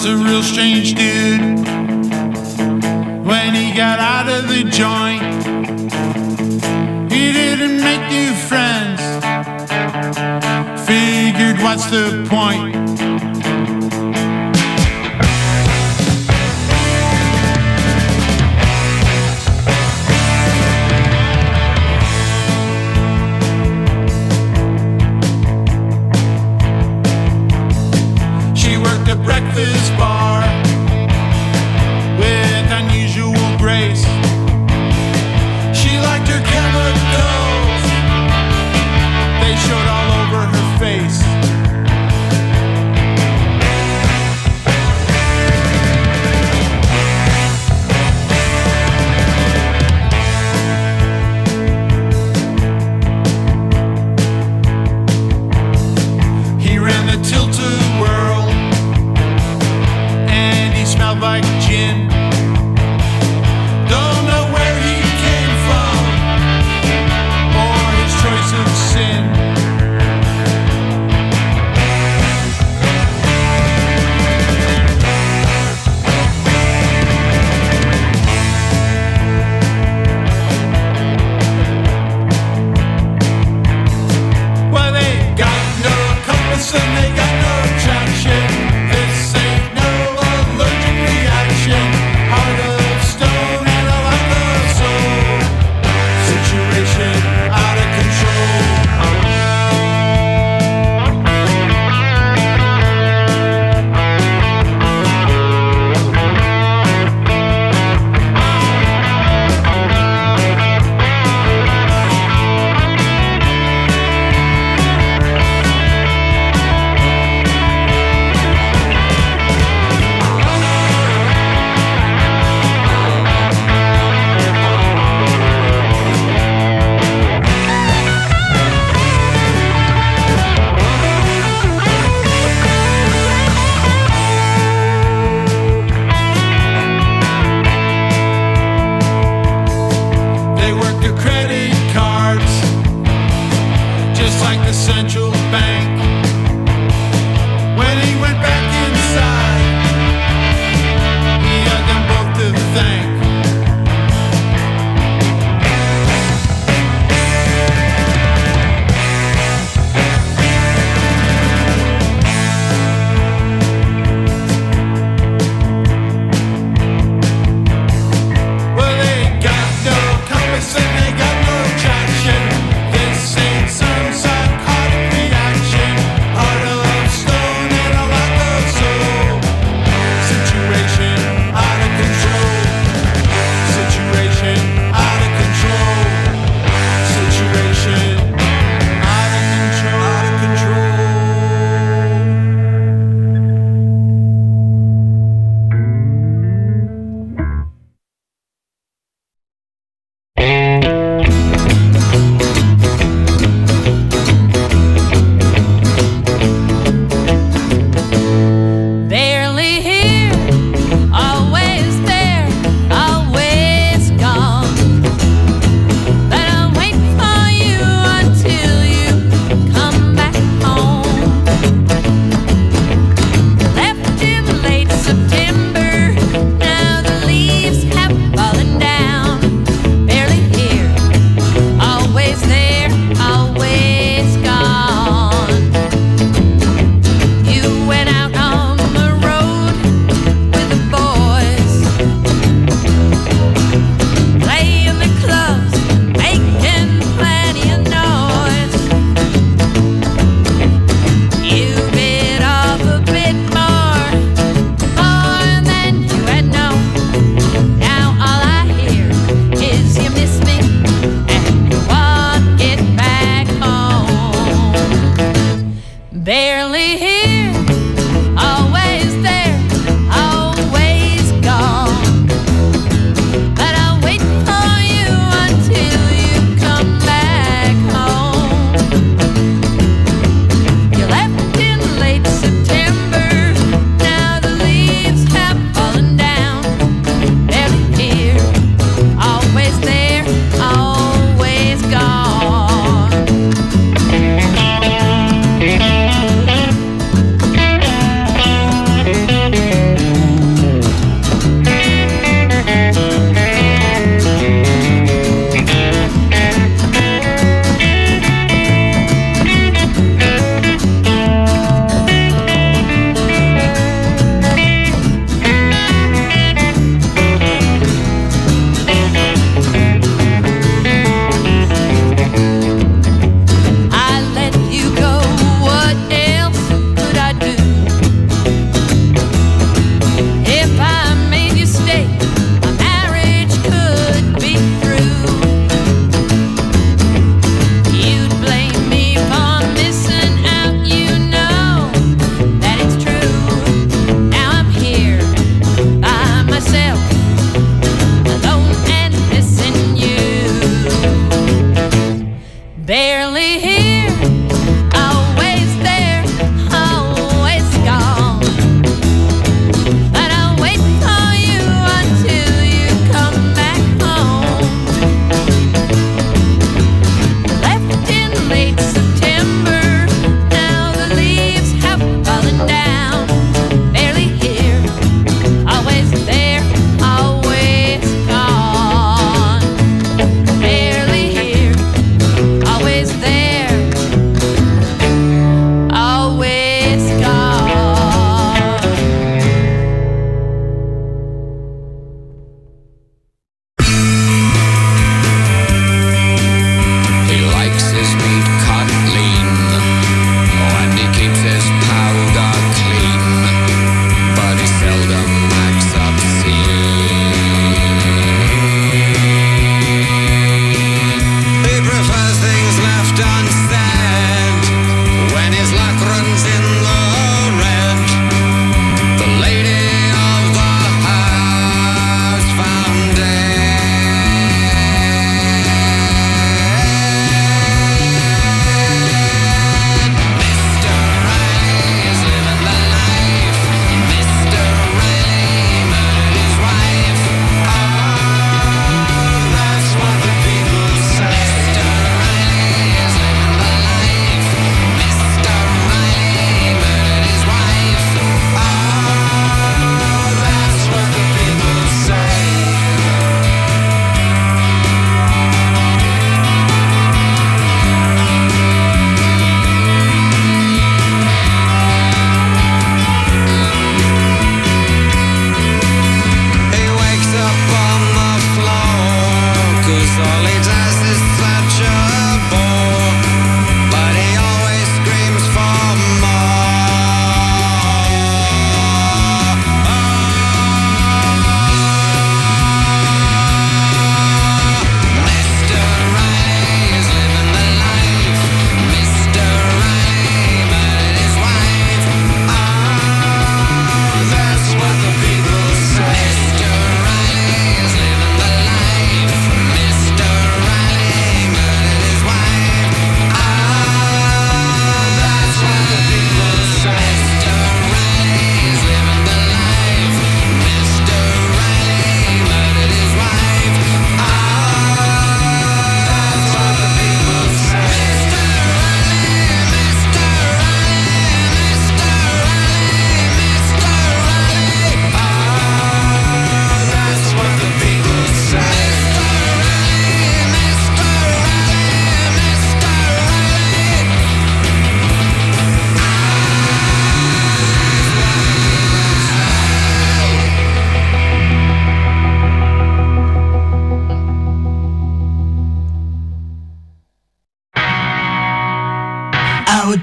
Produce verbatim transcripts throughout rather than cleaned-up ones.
a real strange dude. When he got out of the joint, he didn't make new friends. Figured, what's the point? She worked a breakfast bar with unusual grace. She liked her chemicals, they showed all over her face.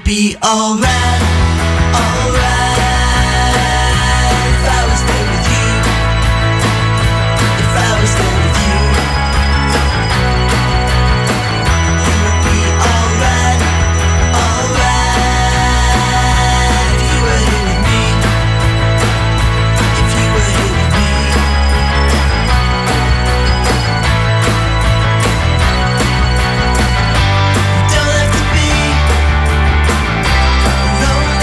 be alright, alright. If I was there with you, if I was there with you, you would be alright, alright. If you were here with me, if you were here with me. You don't have to be alone.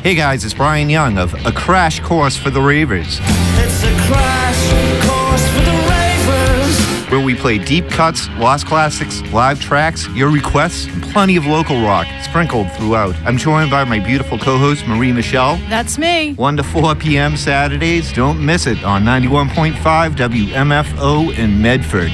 Hey guys, it's Brian Young of A Crash Course for the Ravers. It's a crash course for the ravers. Where we play deep cuts, lost classics, live tracks, your requests, and plenty of local rock sprinkled throughout. I'm joined by my beautiful co-host, Marie Michelle. That's me. one to four p.m. Saturdays. Don't miss it on ninety-one point five W M F O in Medford.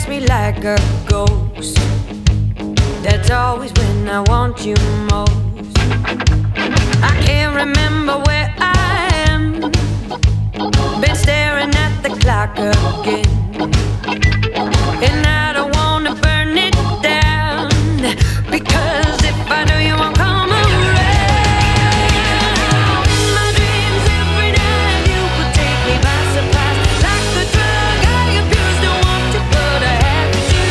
pass me like a ghost. That's always when I want you most. I can't remember where I am. Been staring at the clock again. And I don't wanna burn it down, because if I do, you won't come around. In my dreams every night, you would take me by surprise. Like the drug I abuse, don't want to, but I have to.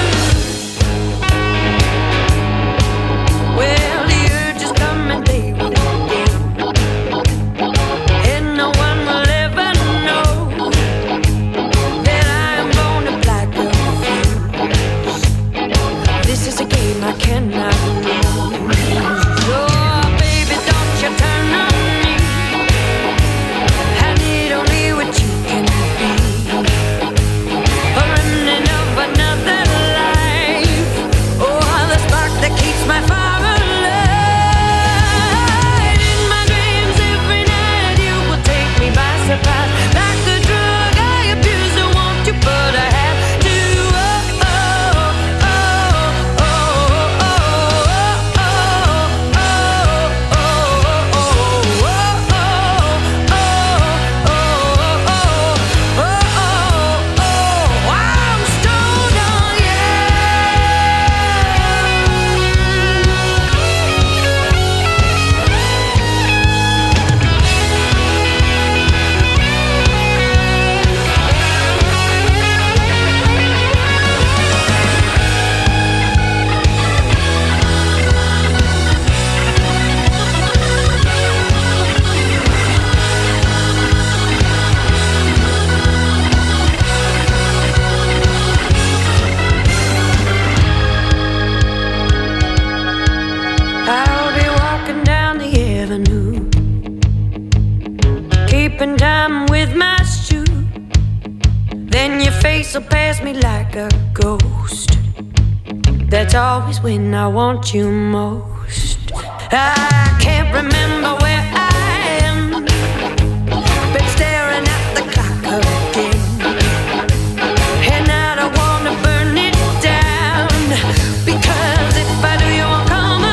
Well, the urge is coming, they will again. And no one will ever know that I am gonna black a fuse. This is a game I cannot lose. Oh, baby, don't you turn on me. I need only what you can be. A remnant of another life. Oh, the spark that keeps my fire alive. In my dreams every night, you will take me by surprise. Like a drug I abuse, I want you, but I have to. Oh, oh, oh, oh, oh, oh, oh, oh, oh, I'm stoned on you. I'll be walking down the avenue, keeping time with my shoe. Then your face will pass me like a ghost. That's always when I want you most. I can't remember where I am. Been staring at the clock again. And I don't wanna burn it down, because if I do, you won't come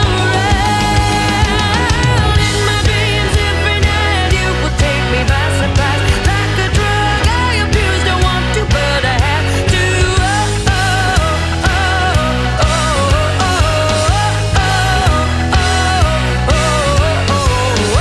around. In my dreams every night, you will take me by surprise. Like a drug I abuse, don't want to, but I have to. Oh, oh, oh, oh, oh, oh, oh, oh, oh, oh, oh,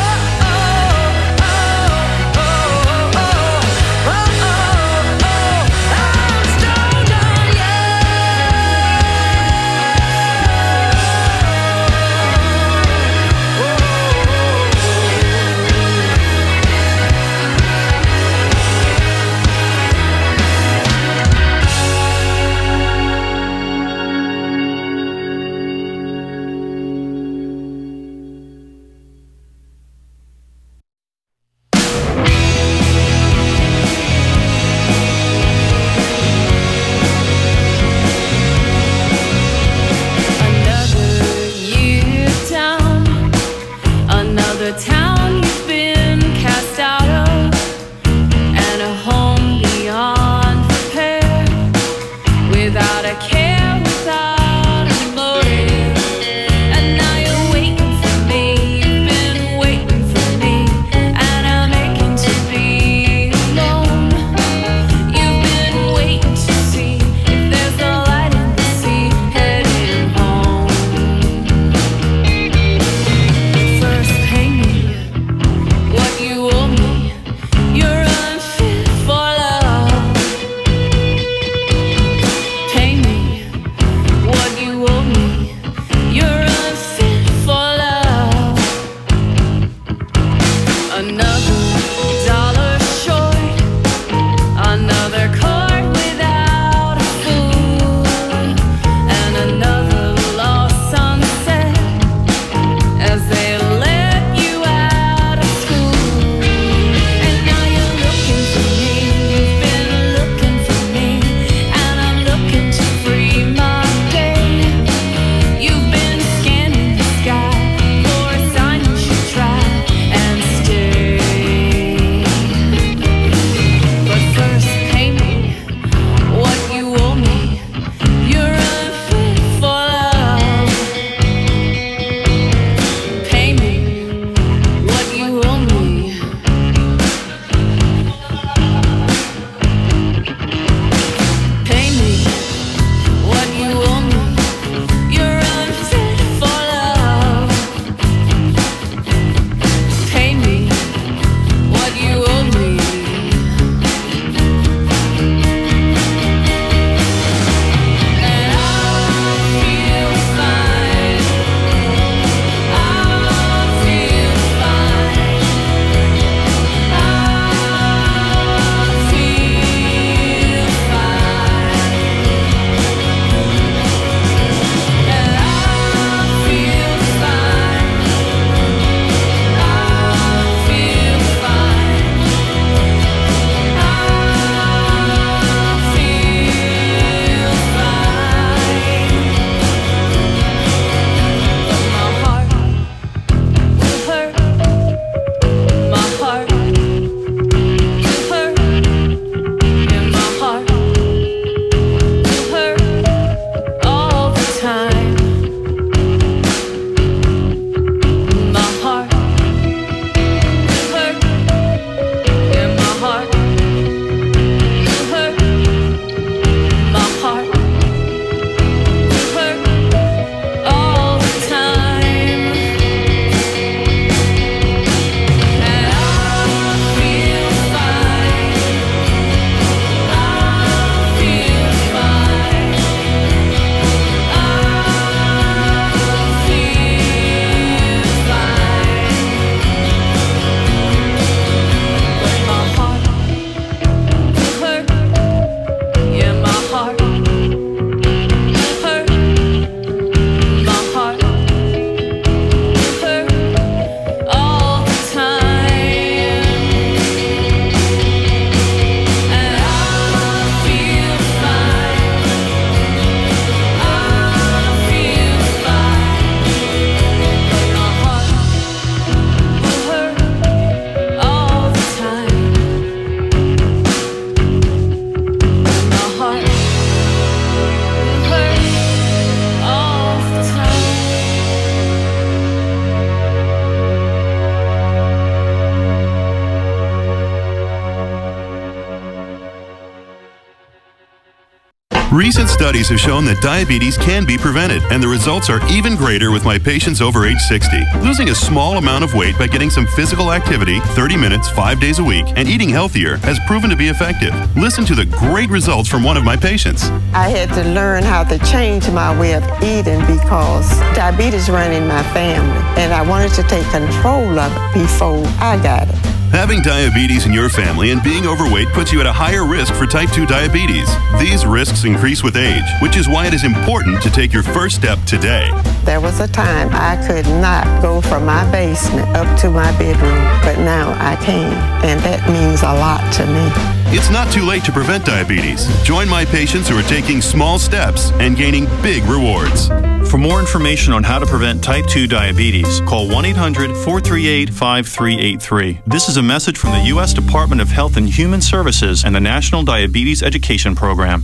Recent studies have shown that diabetes can be prevented, and the results are even greater with my patients over age sixty. Losing a small amount of weight by getting some physical activity, thirty minutes, five days a week, and eating healthier has proven to be effective. Listen to the great results from one of my patients. I had to learn how to change my way of eating because diabetes ran in my family, and I wanted to take control of it before I got it. Having diabetes in your family and being overweight puts you at a higher risk for type two diabetes. These risks increase with age, which is why it is important to take your first step today. There was a time I could not go from my basement up to my bedroom, but now I can, and that means a lot to me. It's not too late to prevent diabetes. Join my patients who are taking small steps and gaining big rewards. For more information on how to prevent type two diabetes, call one eight hundred, four three eight, five three eight three. This is a message from the U S Department of Health and Human Services and the National Diabetes Education Program.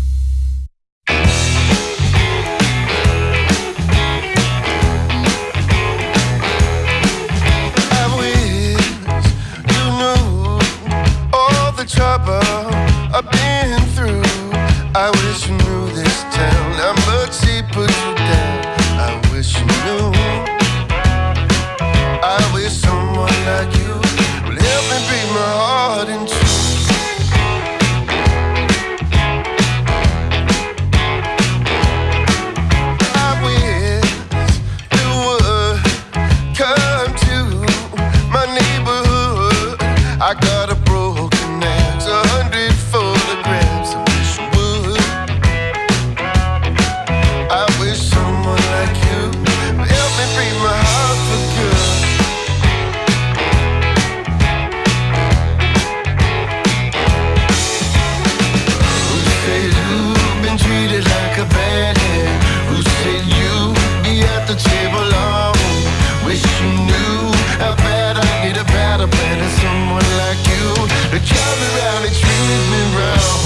I've been through. I wish you knew this town, how much it put you down. I wish you knew. I wish someone like you would help me break my heart in two. I wish you would come to my neighborhood. I got a broken axe, a hundred photographs. I wish you would. I wish someone like you would help me break my heart for good. Who said you've been treated like a bad hand? Who said you'd be at the table alone? Wish you knew how bad I need a better plan than someone like you to come around and treat me wrong.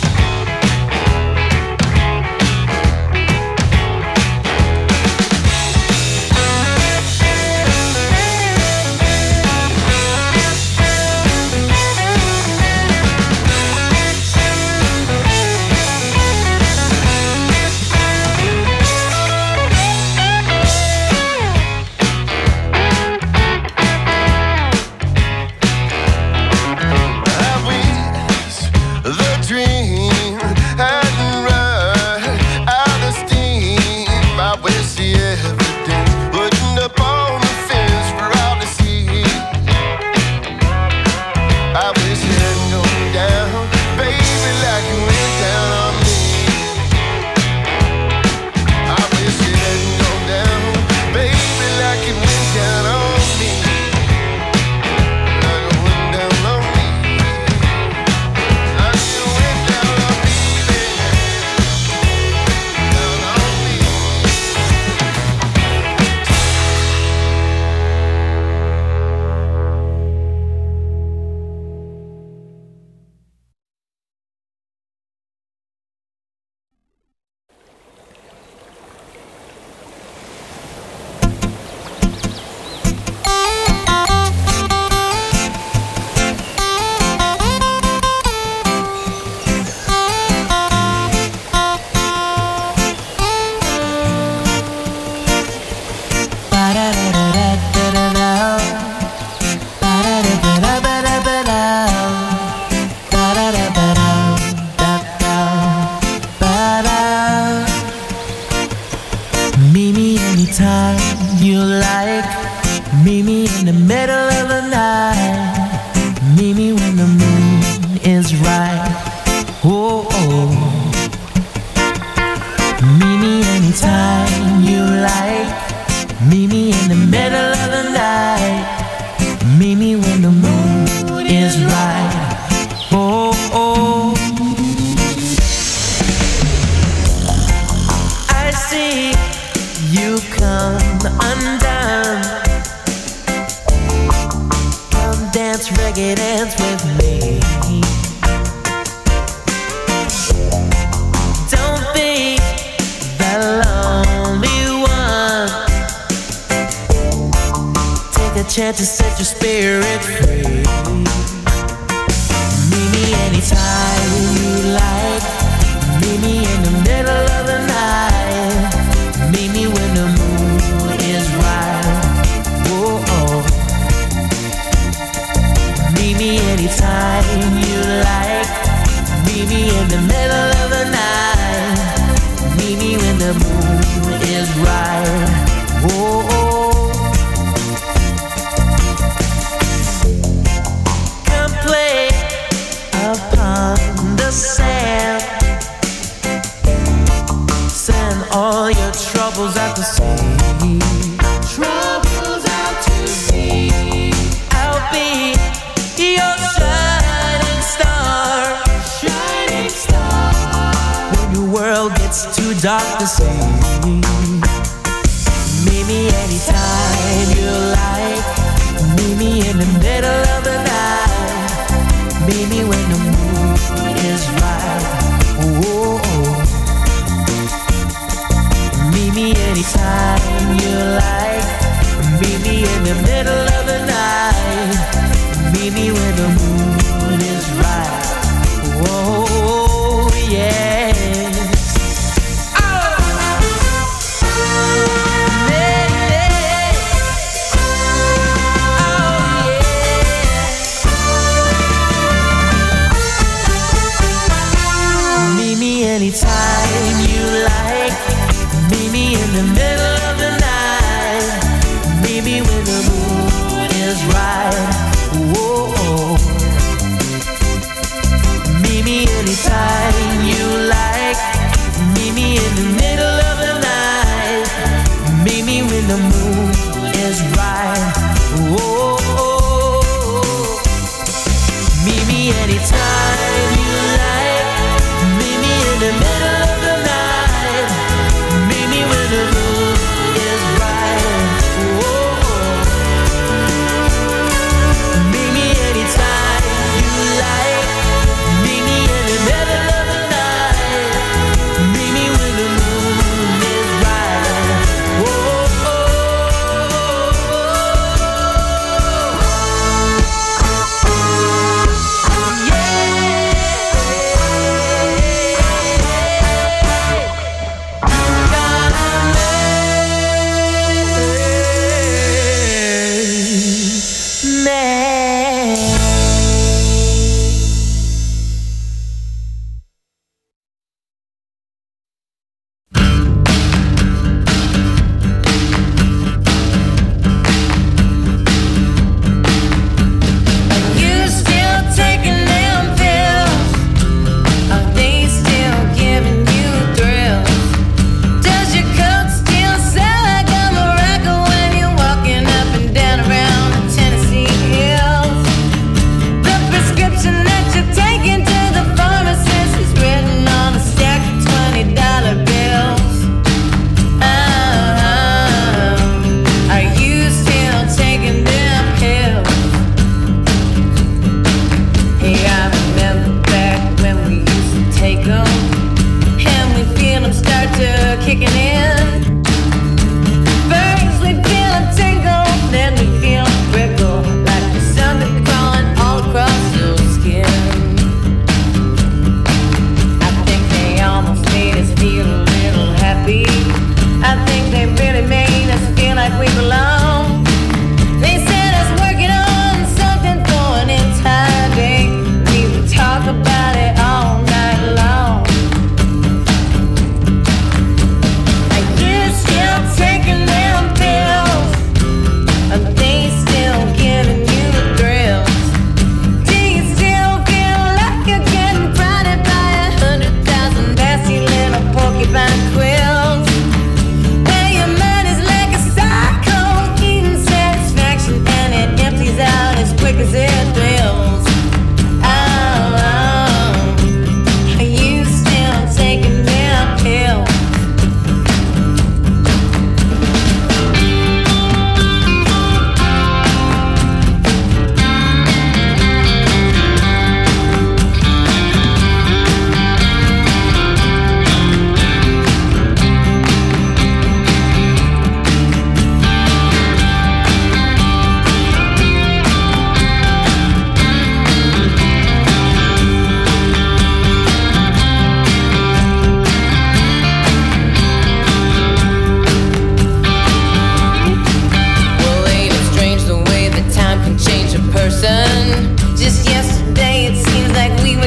Chance to set your spirit free. Meet me anytime you like. Meet me in the middle anytime you like. Meet me in the middle of the night. Meet me when the moon is right. Oh, oh. Come play upon the sand. Send all your troubles out to sea. Troubles out to sea. I'll be your shining star. Shining star. When your world gets too dark to see. Meet me anytime you like. Meet me in the middle of the night. Meet me when the moon is right. Oh, oh. Meet me anytime you like. Meet me in the middle of the night. Meet me when the moon is right. Oh, yes. Anytime you like. Meet me in the middle of the night. Meet me when the moon is right. Whoa.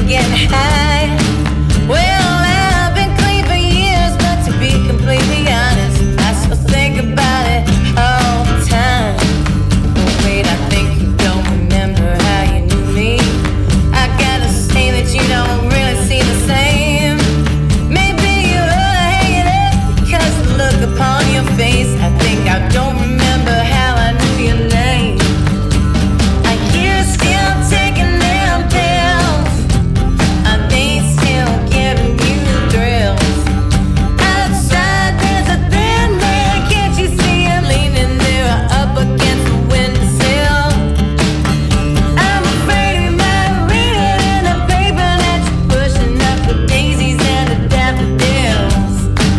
getting high. Well, I've been clean for years, but to be completely honest, I still think about it all the time. Oh, wait, I think you don't remember how you knew me. I gotta say that you don't really see the same. Maybe you ought to hang it up, because the look upon your face, I think I don't remember how I knew your name. Are you still taking them pills? Are they still giving you thrills? Outside there's a thin man, can't you see him leaning there up against the windowsill? I'm afraid he might read it in the paper that you're pushing up the daisies and the daffodils.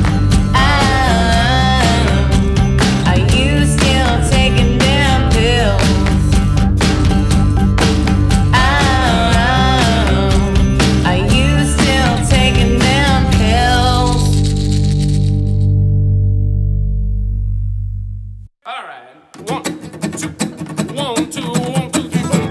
Ah, are you still taking them pills? Ah, are you still taking them pills? All right. One, two, one, two, one, two, three, four.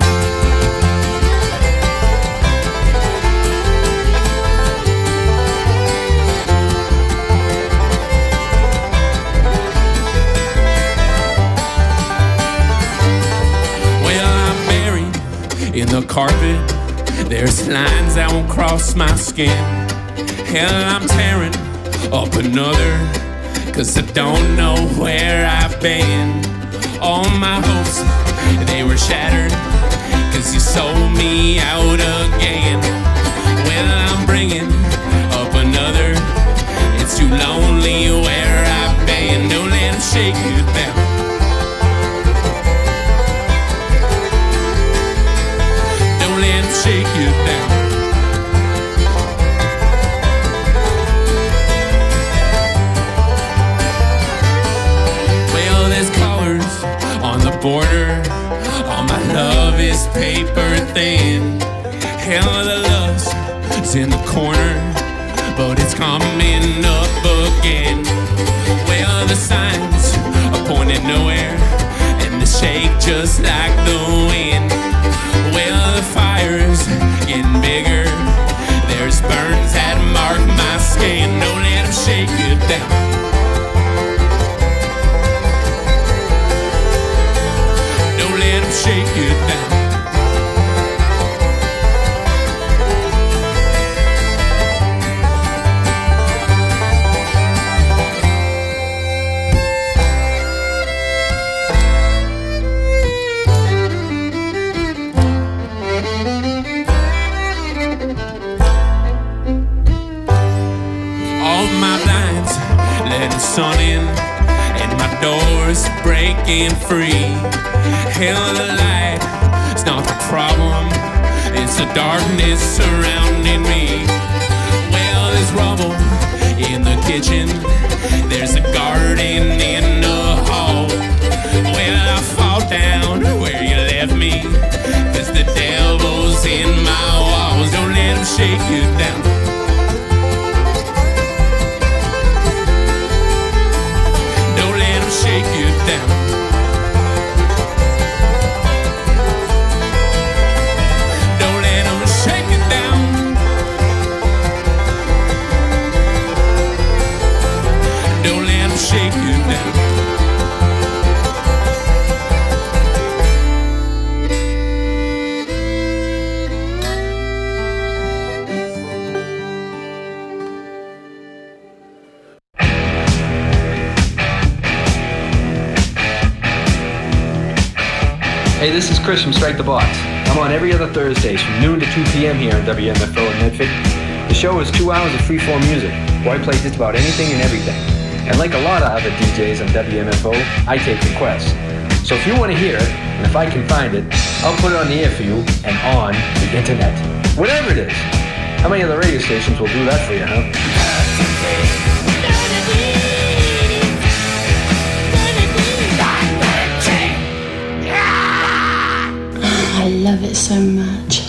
Well, I'm buried in the carpet. There's lines that won't cross my skin. Hell, I'm tearing up another, 'cause I don't know where I've been. All my hopes, they were shattered, 'cause you sold me out again. Well, I'm bringing up another. It's too lonely where I've been. Don't let them shake you down. Don't let them shake you down. Well, there's colors on the border. All my love is paper thin. Hell, the lust is in the corner, but it's coming up again. Well, the signs are pointing nowhere, and they shake just like the wind. Well, the fire's getting bigger. There's burns that mark my skin. Don't let them shake you down. Don't let them shake you down. All my blinds let the sun in, and my doors breaking free. Hell, the light, it's not the problem, it's the darkness surrounding me. Well, there's rubble in the kitchen, there's a garden in the hall. Well, I fall down where you left me, 'cause the devil's in my walls. Don't let him shake you down. Don't let him shake you down. Don't let him shake you down. Don't let him shake you down. Hey, this is Chris from Strike the Box. I'm on every other Thursdays from noon to two p.m. here on W M F O in Medford. The show is two hours of freeform music, where I play just about anything and everything. And like a lot of other D Js on W M F O, I take requests. So if you want to hear it, and if I can find it, I'll put it on the air for you and on the internet. Whatever it is. How many other radio stations will do that for you, huh? I love it so much.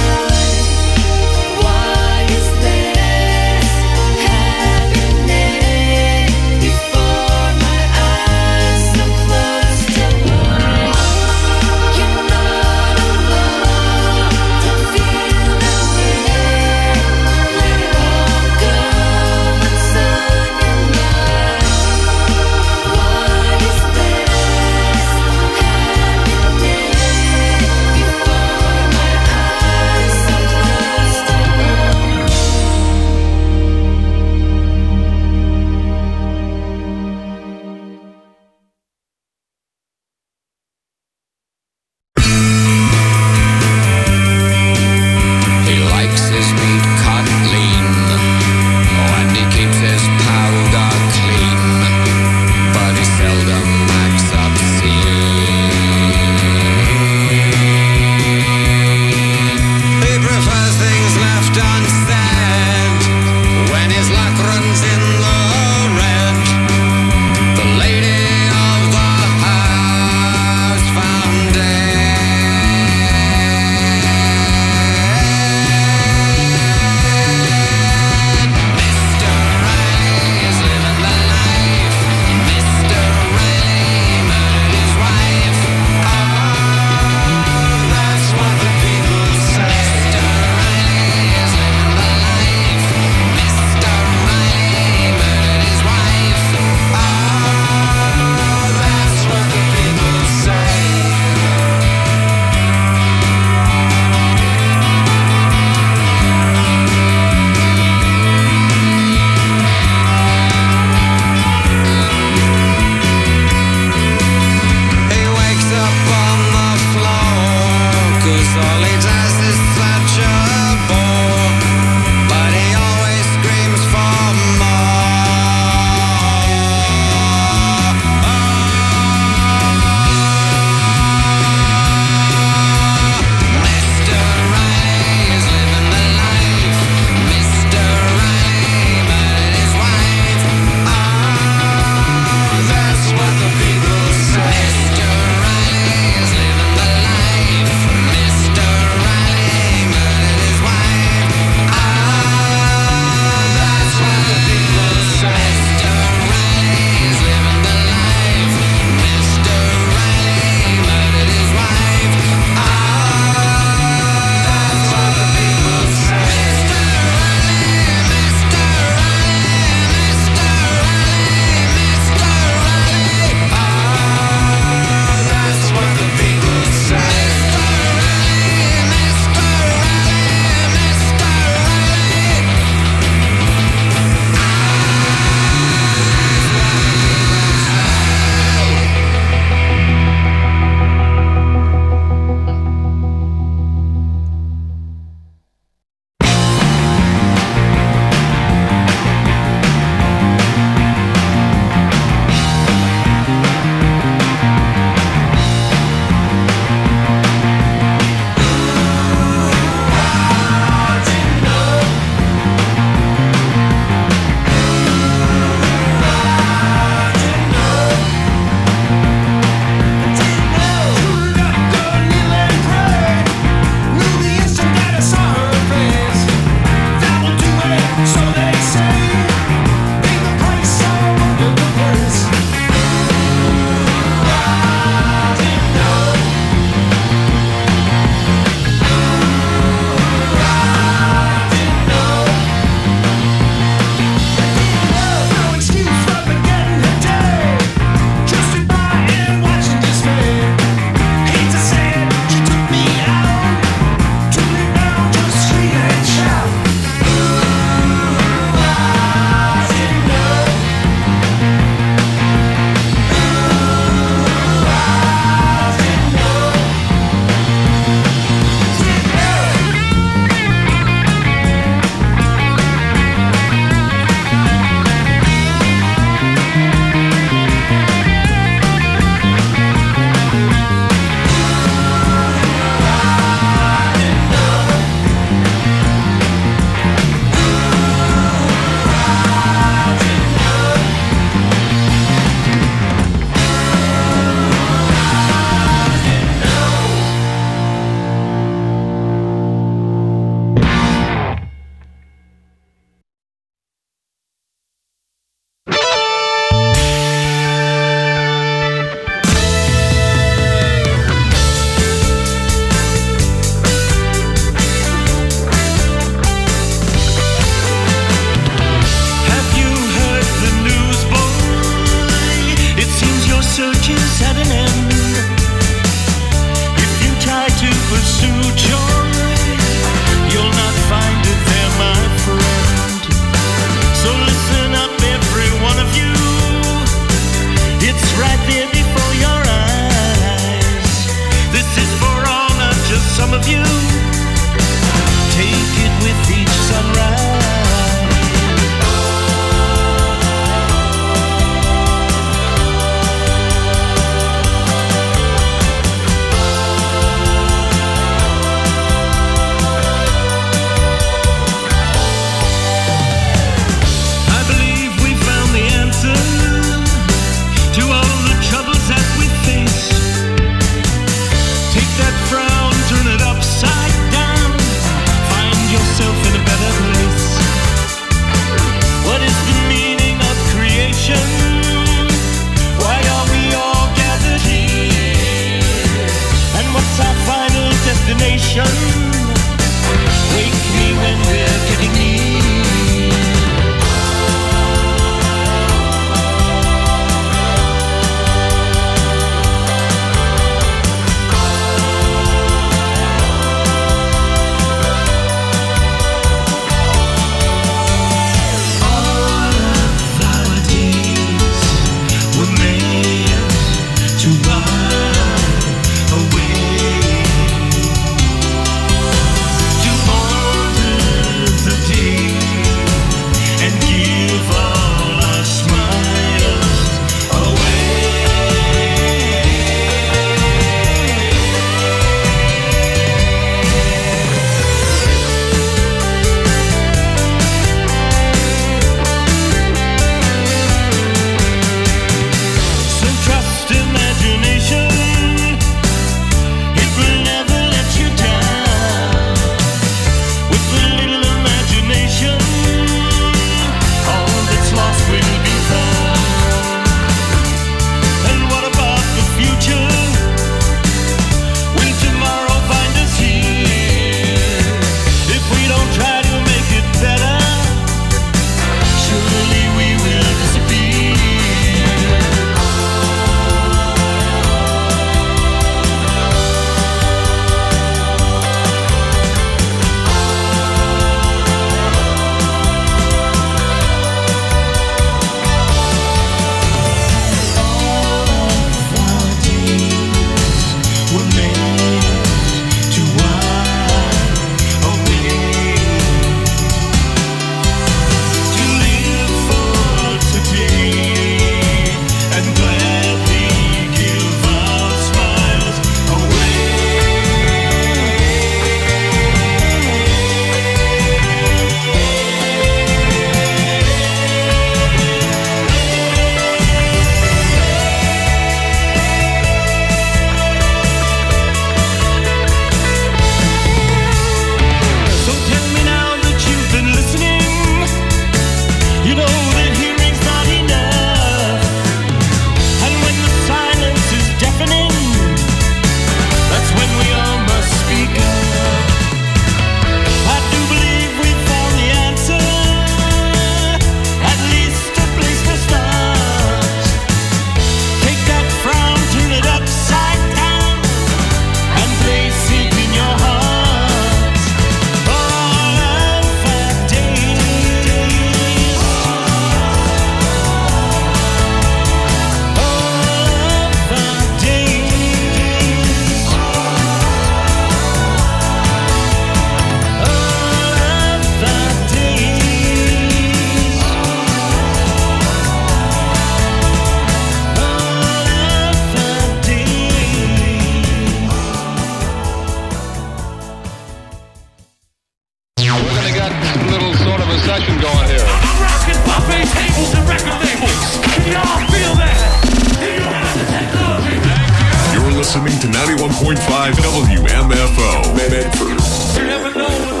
listening to ninety-one point five W M F O. Medford.